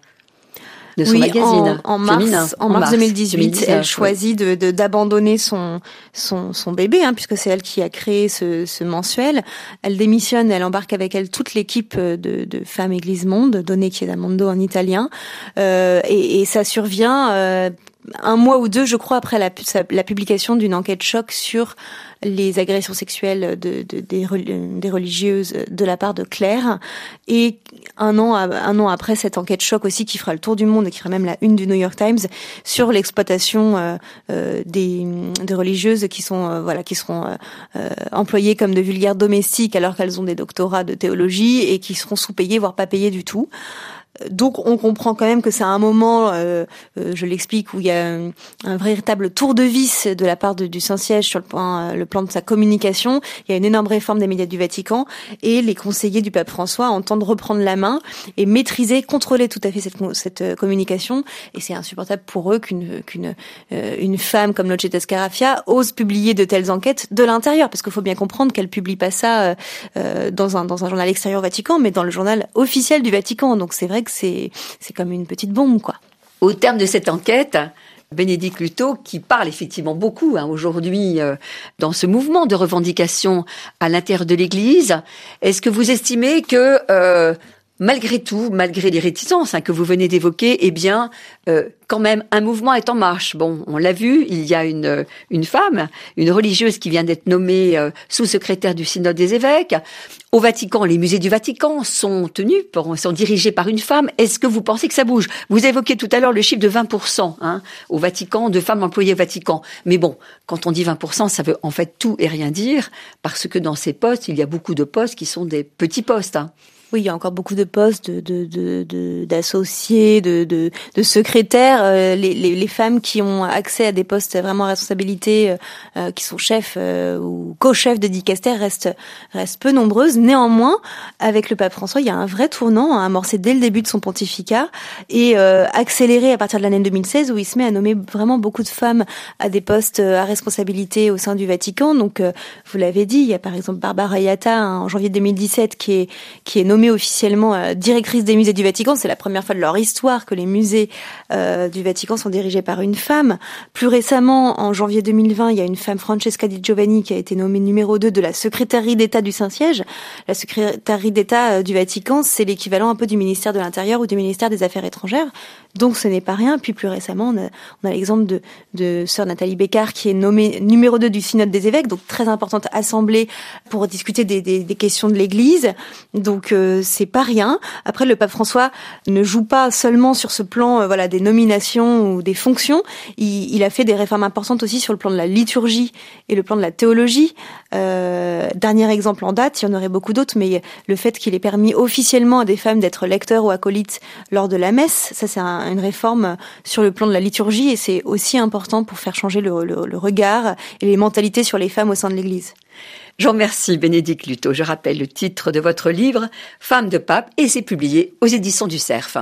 De son oui, magazine en, en mars, féminin. en, en mars, mars deux mille dix-huit, deux mille dix-neuf, elle choisit de, de, d'abandonner son, son, son bébé, hein, puisque c'est elle qui a créé ce, ce mensuel. Elle démissionne, elle embarque avec elle toute l'équipe de, de Femmes, Église, Monde, Donne Chiesa-Mondo en italien, euh, et, et ça survient euh, un mois ou deux, je crois, après la, la publication d'une enquête choc sur les agressions sexuelles de, de, des, des religieuses de la part de Claire, et un an, un an après cette enquête choc aussi qui fera le tour du monde et qui fera même la une du New York Times sur l'exploitation euh, euh, des, des religieuses qui sont euh, voilà qui seront euh, employées comme de vulgaires domestiques alors qu'elles ont des doctorats de théologie et qui seront sous-payées voire pas payées du tout. Donc on comprend quand même que c'est un moment, euh, euh, je l'explique, où il y a un, un véritable tour de vis de la part de, du Saint-Siège sur le plan, euh, le plan de sa communication. Il y a une énorme réforme des médias du Vatican et les conseillers du pape François entendent reprendre la main et maîtriser, contrôler tout à fait cette, cette euh, communication. Et c'est insupportable pour eux qu'une, qu'une euh, une femme comme Lucetta Scarafia ose publier de telles enquêtes de l'intérieur, parce qu'il faut bien comprendre qu'elle publie pas ça euh, dans un dans un journal extérieur au Vatican, mais dans le journal officiel du Vatican. Donc c'est vrai que c'est c'est comme une petite bombe, quoi. Au terme de cette enquête, Bénédicte Luto, qui parle effectivement beaucoup hein, aujourd'hui euh, dans ce mouvement de revendication à l'intérieur de l'Église, est-ce que vous estimez que euh, malgré tout, malgré les réticences hein, que vous venez d'évoquer, eh bien, euh, quand même, un mouvement est en marche. Bon, on l'a vu, il y a une une femme, une religieuse qui vient d'être nommée euh, sous-secrétaire du synode des évêques. Au Vatican, les musées du Vatican sont tenus, pour, sont dirigés par une femme. Est-ce que vous pensez que ça bouge? Vous évoquiez tout à l'heure le chiffre de vingt pour cent hein, au Vatican, de femmes employées au Vatican. Mais bon, quand on dit vingt pour cent, ça veut en fait tout et rien dire, parce que dans ces postes, il y a beaucoup de postes qui sont des petits postes. Hein. Oui, il y a encore beaucoup de postes de, de, de, de d'associés, de, de, de secrétaires. Euh, les, les, les femmes qui ont accès à des postes vraiment à responsabilité, euh, qui sont chefs euh, ou co-chefs de dicaster, restent, restent peu nombreuses. Néanmoins, avec le pape François, il y a un vrai tournant hein, amorcé dès le début de son pontificat et euh, accéléré à partir de l'année deux mille seize où il se met à nommer vraiment beaucoup de femmes à des postes à responsabilité au sein du Vatican. Donc, euh, vous l'avez dit, il y a par exemple Barbara Iatta hein, en janvier deux mille dix-sept qui est, qui est nommée officiellement euh, directrice des musées du Vatican. C'est la première fois de leur histoire que les musées euh, du Vatican sont dirigés par une femme. Plus récemment, en janvier deux mille vingt, il y a une femme, Francesca Di Giovanni, qui a été nommée numéro deux de la secrétairie d'État du Saint-Siège. La secrétairie d'État euh, du Vatican, c'est l'équivalent un peu du ministère de l'Intérieur ou du ministère des Affaires étrangères. Donc ce n'est pas rien. Puis plus récemment, on a, on a l'exemple de, de sœur Nathalie Bécard, qui est nommée numéro deux du synode des évêques, donc très importante assemblée pour discuter des, des, des questions de l'Église. Donc euh, c'est pas rien. Après, le pape François ne joue pas seulement sur ce plan, euh, voilà, des nominations ou des fonctions. Il, il a fait des réformes importantes aussi sur le plan de la liturgie et le plan de la théologie. Euh, dernier exemple en date, il y en aurait beaucoup d'autres, mais le fait qu'il ait permis officiellement à des femmes d'être lecteurs ou acolytes lors de la messe, ça c'est un, une réforme sur le plan de la liturgie et c'est aussi important pour faire changer le, le, le regard et les mentalités sur les femmes au sein de l'Église. Je vous remercie, Bénédicte Luto. Je rappelle le titre de votre livre, Femme de pape, et c'est publié aux éditions du Cerf.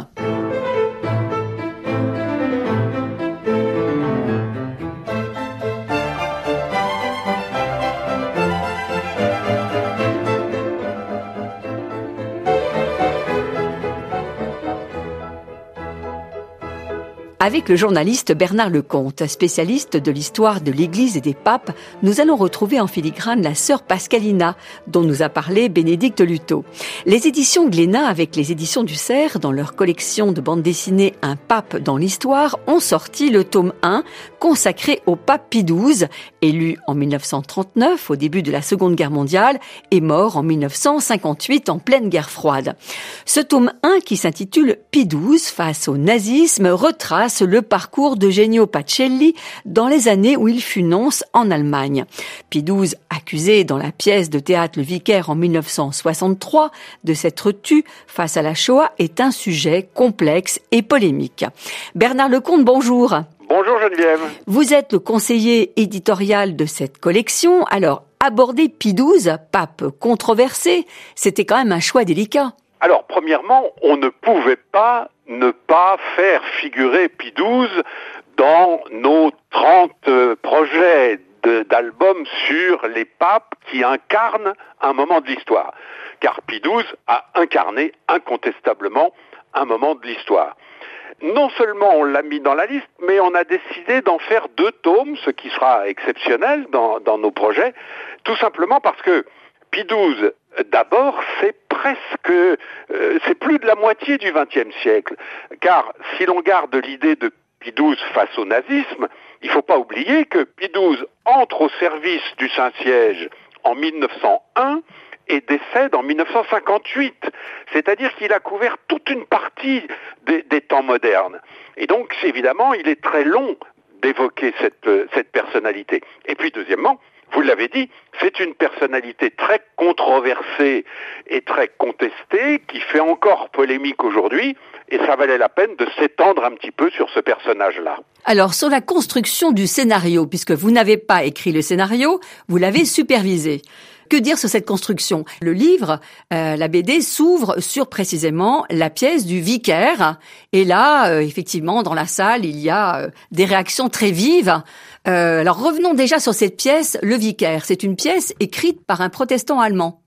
Avec le journaliste Bernard Lecomte, spécialiste de l'histoire de l'Église et des papes, nous allons retrouver en filigrane la sœur Pascalina, dont nous a parlé Bénédicte Luto. Les éditions Glénat, avec les éditions du Cerf, dans leur collection de bandes dessinées Un pape dans l'histoire, ont sorti le tome un, consacré au pape Pie douze, élu en mille neuf cent trente-neuf, au début de la Seconde Guerre mondiale, et mort en mille neuf cent cinquante-huit, en pleine guerre froide. Ce tome un, qui s'intitule Pie douze face au nazisme, retrace le parcours d'Eugenio Pacelli dans les années où il fut nonce en Allemagne. Pie douze, accusé dans la pièce de théâtre Le Vicaire en mille neuf cent soixante-trois de s'être tu face à la Shoah, est un sujet complexe et polémique. Bernard Lecomte, bonjour. Bonjour Geneviève. Vous êtes le conseiller éditorial de cette collection. Alors, aborder Pie douze, pape controversé, c'était quand même un choix délicat. Alors, premièrement, on ne pouvait pas ne pas faire figurer Pie douze dans nos trente euh, projets de, d'albums sur les papes qui incarnent un moment de l'histoire. Car Pie douze a incarné incontestablement un moment de l'histoire. Non seulement on l'a mis dans la liste, mais on a décidé d'en faire deux tomes, ce qui sera exceptionnel dans, dans nos projets, tout simplement parce que Pie douze, d'abord, c'est presque, euh, c'est plus de la moitié du vingtième siècle. Car si l'on garde l'idée de Pie douze face au nazisme, il ne faut pas oublier que Pie douze entre au service du Saint-Siège en mille neuf cent un et décède en mille neuf cent cinquante-huit. C'est-à-dire qu'il a couvert toute une partie des, des temps modernes. Et donc, évidemment, il est très long d'évoquer cette, cette personnalité. Et puis, deuxièmement, vous l'avez dit, c'est une personnalité très controversée et très contestée, qui fait encore polémique aujourd'hui, et ça valait la peine de s'étendre un petit peu sur ce personnage-là. Alors, sur la construction du scénario, puisque vous n'avez pas écrit le scénario, vous l'avez supervisé. Que dire sur cette construction ? Le livre, euh, la B D, s'ouvre sur précisément la pièce du vicaire. Et là, euh, effectivement, dans la salle, il y a euh, des réactions très vives. Euh, alors revenons déjà sur cette pièce, Le Vicaire. C'est une pièce écrite par un protestant allemand.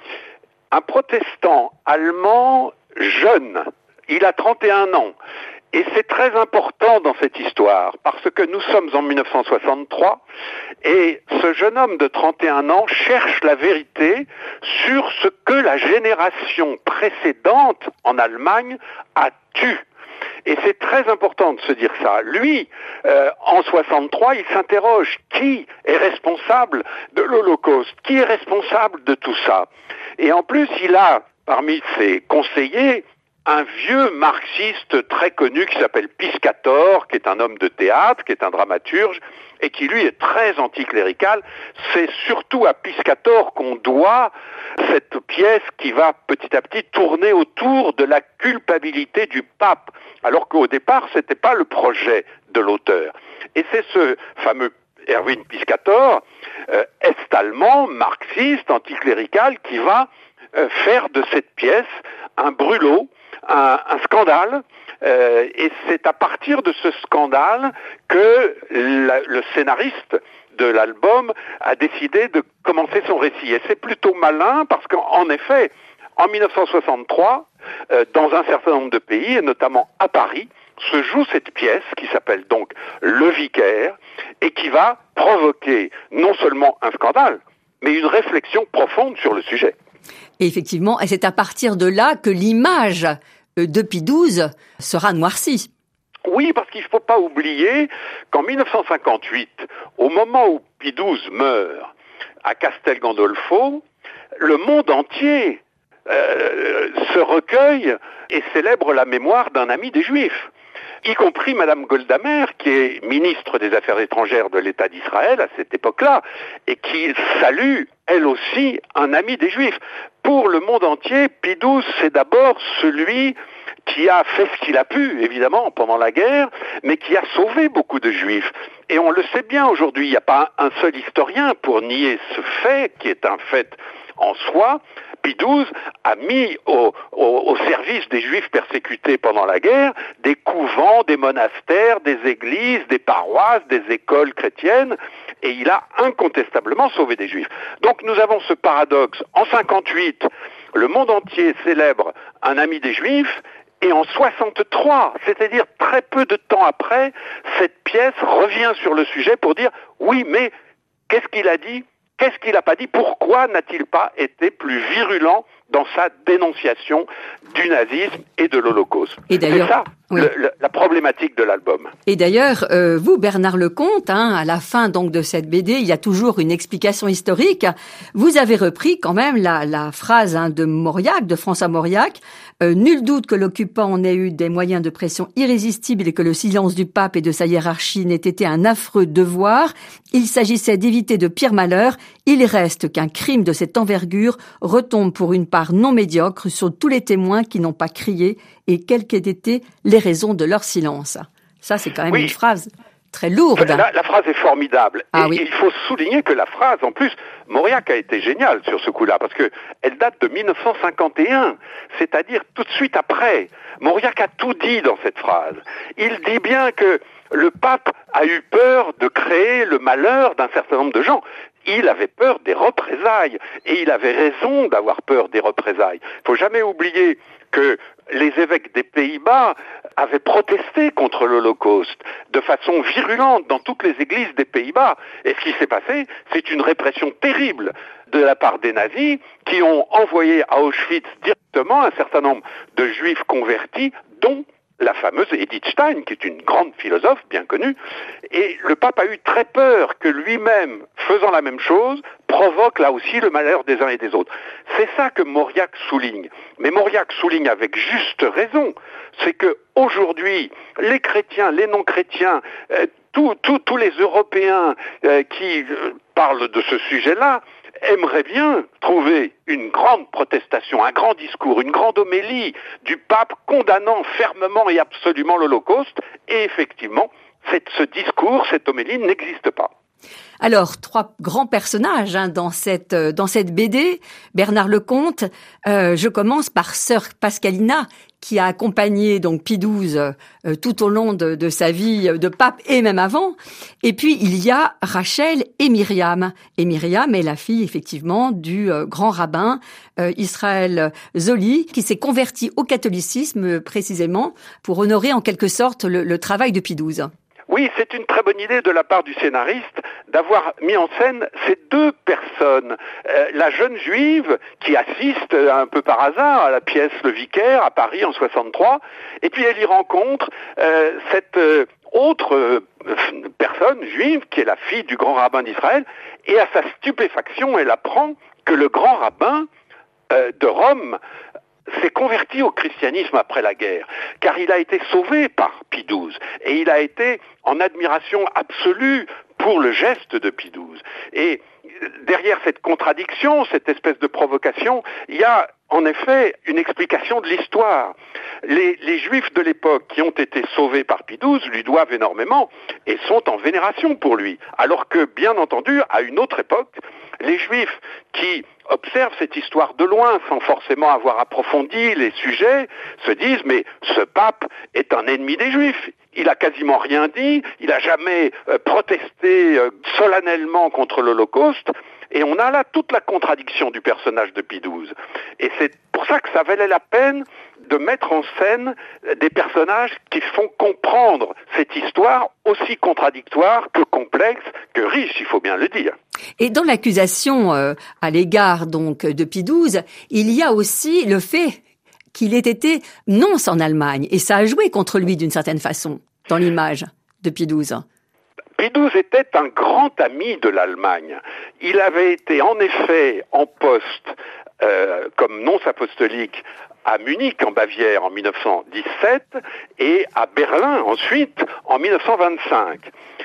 Un protestant allemand jeune. Il a trente et un ans. Et c'est très important dans cette histoire, parce que nous sommes en mille neuf cent soixante-trois, et ce jeune homme de trente et un ans cherche la vérité sur ce que la génération précédente en Allemagne a tu. Et c'est très important de se dire ça. Lui, euh, en soixante-trois, il s'interroge, qui est responsable de l'Holocauste? Qui est responsable de tout ça? Et en plus, il a, parmi ses conseillers, un vieux marxiste très connu qui s'appelle Piscator, qui est un homme de théâtre, qui est un dramaturge, et qui lui est très anticlérical. C'est surtout à Piscator qu'on doit cette pièce qui va petit à petit tourner autour de la culpabilité du pape, alors qu'au départ, c'était pas le projet de l'auteur. Et c'est ce fameux Erwin Piscator, euh, est-allemand, marxiste, anticlérical, qui va euh, faire de cette pièce un brûlot, un, un scandale, euh, et c'est à partir de ce scandale que la, le scénariste de l'album a décidé de commencer son récit. Et c'est plutôt malin parce qu'en effet, en mille neuf cent soixante-trois, euh, dans un certain nombre de pays, et notamment à Paris, se joue cette pièce qui s'appelle donc Le Vicaire et qui va provoquer non seulement un scandale, mais une réflexion profonde sur le sujet. Et effectivement, et c'est à partir de là que l'image de Pie douze sera noircie. Oui, parce qu'il ne faut pas oublier qu'en mille neuf cent cinquante-huit, au moment où Pie douze meurt à Castel Gandolfo, le monde entier euh, se recueille et célèbre la mémoire d'un ami des Juifs, y compris Madame Golda Meir, qui est ministre des Affaires étrangères de l'État d'Israël à cette époque-là, et qui salue, elle aussi, un ami des Juifs. Pour le monde entier, Pie douze, c'est d'abord celui qui a fait ce qu'il a pu, évidemment, pendant la guerre, mais qui a sauvé beaucoup de Juifs. Et on le sait bien aujourd'hui, il n'y a pas un seul historien pour nier ce fait, qui est un fait en soi. Pie douze a mis au, au, au service des Juifs persécutés pendant la guerre des couvents, des monastères, des églises, des paroisses, des écoles chrétiennes, et il a incontestablement sauvé des Juifs. Donc nous avons ce paradoxe. En cinquante-huit, le monde entier célèbre un ami des Juifs, et en soixante-trois, c'est-à-dire très peu de temps après, cette pièce revient sur le sujet pour dire « oui, mais qu'est-ce qu'il a dit ? Qu'est-ce qu'il n'a pas dit ? Pourquoi n'a-t-il pas été plus virulent dans sa dénonciation du nazisme et de l'Holocauste ?» Et d'ailleurs, c'est ça, oui. le, le, la problématique de l'album. Et d'ailleurs, euh, vous, Bernard Lecomte, hein, à la fin donc de cette B D, il y a toujours une explication historique. Vous avez repris quand même la, la phrase hein, de Mauriac, de François Mauriac. Euh, nul doute que l'occupant en ait eu des moyens de pression irrésistibles et que le silence du pape et de sa hiérarchie n'ait été un affreux devoir. Il s'agissait d'éviter de pires malheurs. Il reste qu'un crime de cette envergure retombe pour une part non médiocre sur tous les témoins qui n'ont pas crié et quelles qu'aient été les raisons de leur silence. Ça, c'est quand même oui. une phrase très lourde. La, la phrase est formidable. Ah, et, oui. et il faut souligner que la phrase, en plus, Mauriac a été génial sur ce coup-là, parce que elle date de mille neuf cent cinquante et un, c'est-à-dire tout de suite après. Mauriac a tout dit dans cette phrase. Il dit bien que le pape a eu peur de créer le malheur d'un certain nombre de gens. Il avait peur des représailles, et il avait raison d'avoir peur des représailles. Il ne faut jamais oublier que les évêques des Pays-Bas avaient protesté contre l'Holocauste de façon virulente dans toutes les églises des Pays-Bas. Et ce qui s'est passé, c'est une répression terrible de la part des nazis qui ont envoyé à Auschwitz directement un certain nombre de juifs convertis, dont la fameuse Edith Stein, qui est une grande philosophe bien connue, et le pape a eu très peur que lui-même, faisant la même chose, provoque là aussi le malheur des uns et des autres. C'est ça que Mauriac souligne. Mais Mauriac souligne avec juste raison, c'est que aujourd'hui, les chrétiens, les non-chrétiens, euh, tous tous tous les Européens euh, qui euh, parlent de ce sujet-là, aimerait bien trouver une grande protestation, un grand discours, une grande homélie du pape condamnant fermement et absolument l'Holocauste. Et effectivement, cette, ce discours, cette homélie n'existe pas. Alors, trois grands personnages hein, dans cette dans cette B D. Bernard Lecomte, euh, je commence par sœur Pascalina, qui a accompagné donc Pie douze euh, tout au long de, de sa vie de pape et même avant. Et puis, il y a Rachel et Myriam. Et Myriam est la fille, effectivement, du euh, grand rabbin euh, Israël Zoli, qui s'est converti au catholicisme, précisément, pour honorer en quelque sorte le, le travail de Pie douze. Oui, c'est une très bonne idée de la part du scénariste d'avoir mis en scène ces deux personnes. Euh, la jeune juive qui assiste un peu par hasard à la pièce Le Vicaire à Paris en soixante-trois, et puis elle y rencontre euh, cette euh, autre euh, personne juive qui est la fille du grand rabbin d'Israël, et à sa stupéfaction, elle apprend que le grand rabbin euh, de Rome s'est converti au christianisme après la guerre, car il a été sauvé par Pie douze, et il a été en admiration absolue pour le geste de Pie douze. Et derrière cette contradiction, cette espèce de provocation, il y a en effet une explication de l'histoire. Les, les Juifs de l'époque qui ont été sauvés par Pie douze lui doivent énormément et sont en vénération pour lui, alors que, bien entendu, à une autre époque, les Juifs qui observent cette histoire de loin, sans forcément avoir approfondi les sujets, se disent « mais ce pape est un ennemi des Juifs ». Il a quasiment rien dit, il n'a jamais euh, protesté euh, solennellement contre l'Holocauste, et on a là toute la contradiction du personnage de Pie douze. Et c'est pour ça que ça valait la peine de mettre en scène des personnages qui font comprendre cette histoire aussi contradictoire que complexe, que riche, il faut bien le dire. Et dans l'accusation euh, à l'égard donc de Pie douze, il y a aussi le fait qu'il ait été nonce en Allemagne, et ça a joué contre lui d'une certaine façon, dans l'image de Pie douze. Pie douze était un grand ami de l'Allemagne. Il avait été en effet en poste euh, comme nonce apostolique à Munich, en Bavière, en mille neuf cent dix-sept, et à Berlin, ensuite, en mille neuf cent vingt-cinq.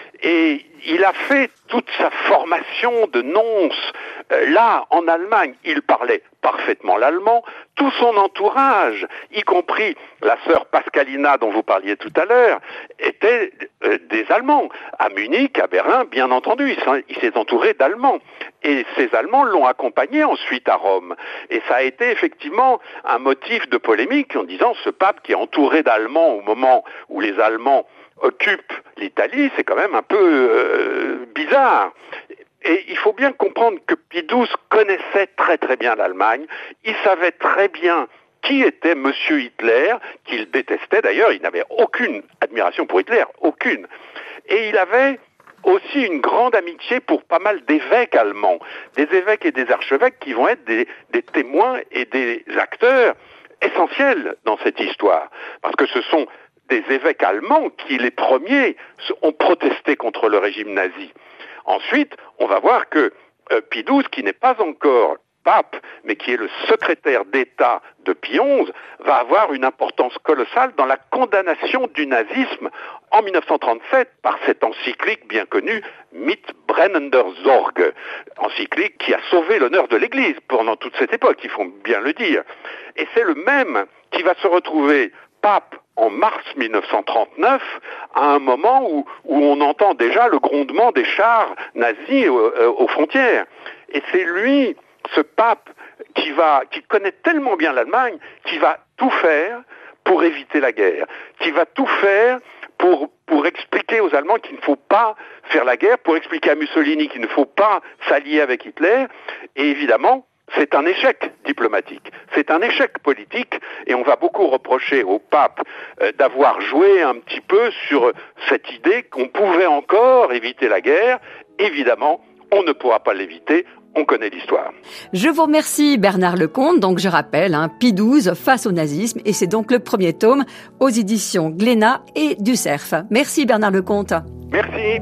Et il a fait toute sa formation de nonce euh, là, en Allemagne. Il parlait parfaitement l'allemand. Tout son entourage, y compris la sœur Pascalina dont vous parliez tout à l'heure, étaient euh, des Allemands. À Munich, à Berlin, bien entendu, il s'est entouré d'Allemands. Et ces Allemands l'ont accompagné ensuite à Rome. Et ça a été effectivement un motif de polémique en disant ce pape qui est entouré d'Allemands au moment où les Allemands occupent l'Italie, c'est quand même un peu euh, bizarre. Et il faut bien comprendre que Pie douze connaissait très très bien l'Allemagne. Il savait très bien qui était Monsieur Hitler, qu'il détestait d'ailleurs. Il n'avait aucune admiration pour Hitler, aucune. Et il avait aussi une grande amitié pour pas mal d'évêques allemands, des évêques et des archevêques qui vont être des, des témoins et des acteurs essentiels dans cette histoire. Parce que ce sont des évêques allemands qui, les premiers, ont protesté contre le régime nazi. Ensuite, on va voir que euh, Pie douze, qui n'est pas encore pape, mais qui est le secrétaire d'État de Pie onze, va avoir une importance colossale dans la condamnation du nazisme en mille neuf cent trente-sept par cette encyclique bien connue, Mit brennender Sorge, encyclique qui a sauvé l'honneur de l'Église pendant toute cette époque, il faut bien le dire. Et c'est le même qui va se retrouver pape en mars mille neuf cent trente-neuf, à un moment où, où on entend déjà le grondement des chars nazis aux, aux frontières. Et c'est lui, ce pape, qui va, qui connaît tellement bien l'Allemagne, qui va tout faire pour éviter la guerre, qui va tout faire pour, pour expliquer aux Allemands qu'il ne faut pas faire la guerre, pour expliquer à Mussolini qu'il ne faut pas s'allier avec Hitler, et évidemment, c'est un échec diplomatique, c'est un échec politique, et on va beaucoup reprocher au pape euh, d'avoir joué un petit peu sur cette idée qu'on pouvait encore éviter la guerre. Évidemment, on ne pourra pas l'éviter, on connaît l'histoire. Je vous remercie Bernard Lecomte, donc je rappelle, hein, Pie douze face au nazisme, et c'est donc le premier tome aux éditions Glénat et du Cerf. Merci Bernard Lecomte. Merci.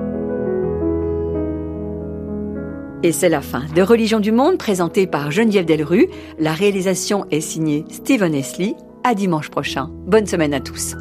Et c'est la fin de Religion du Monde, présentée par Geneviève Delrue. La réalisation est signée Stephen Esli. À dimanche prochain. Bonne semaine à tous.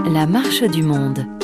La marche du monde.